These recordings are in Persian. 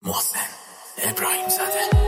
محسن ابراهیم زاده.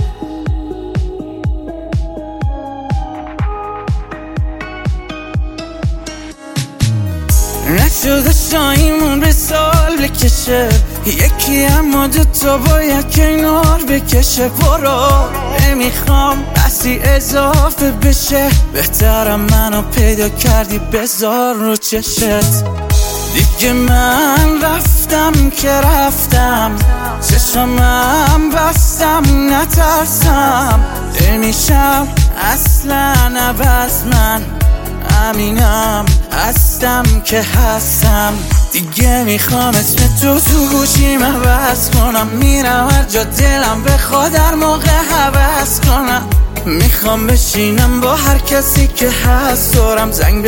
نشده شایمون به سال بکشه یکی، اما دوتا باید کنار بکشه. برو نمیخوام بسی اضافه بشه، بهترم منو پیدا کردی بذار رو چشت. دیگه من رفتم که رفتم، چشمم بستم نترسم. نمیشم اصلا عوض، من امینم هستم که هستم. دیگه میخوام اسم تو گوشیم عوض کنم، میرم هر جا دلم بخواد در موقع حوض کنم. میخوام بشینم با هر کسی که هست دورم، زنگ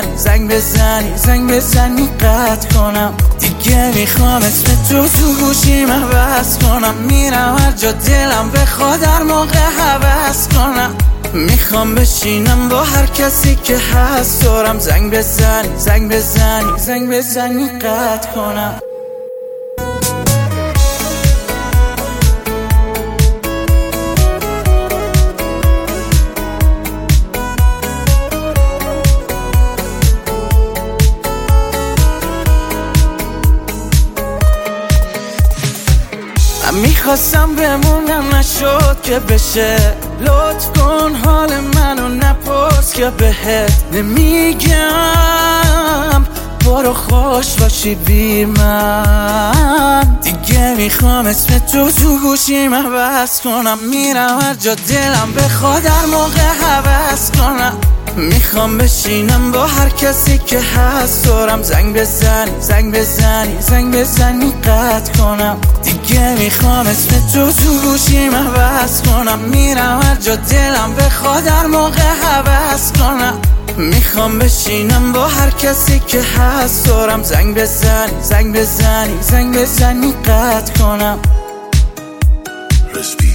بزنی قطع کنم. دیگه میخوام اسم تو گوشیم عوض کنم، میرم هر جا دلم بخواد در موقع حوض کنم. میخوام بشینم با هر کسی که هست دورم، زنگ بزنی قطع کنم. میخواستم بمونم نشد که بشه، لطف کن حال منو نپرس که بهت نمیگم. برو خوش باشی بی من. دیگه میخوام اسم تو گوشیم عوض کنم، میرم هر جا دلم بخواد در موقع حوض کنم. میخوام بشینم با هر کسی که هست دورم، زنگ بزنی قطع کنم. دیگه میخوام اسم تو گوشیم عوض کنم، میرم هر جا دلم بخواد در موقع حوض کنم. میخوام بشینم با هر کسی که هست دورم، زنگ بزنی قطع کنم.